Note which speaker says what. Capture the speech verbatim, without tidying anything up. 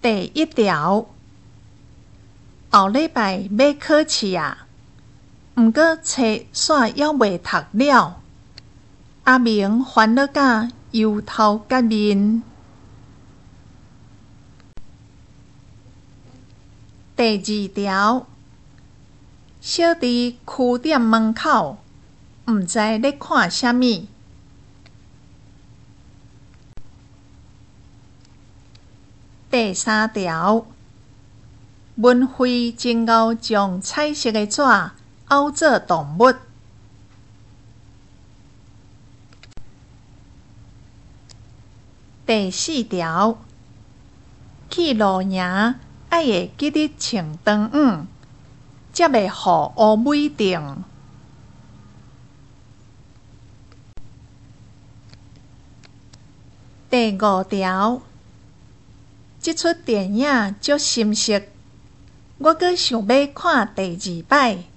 Speaker 1: 第一条，后礼拜要考试啊，毋过册煞还未读了，阿明烦恼甲忧头甲面。第二条，小弟区店门口，毋知咧看啥物。第三条，文慧真敖将彩色的纸凹做动物。第四条，去露营爱会记得穿长袜，才袂互乌美定。第五条，这出电影足深色，我阁想要看第二摆。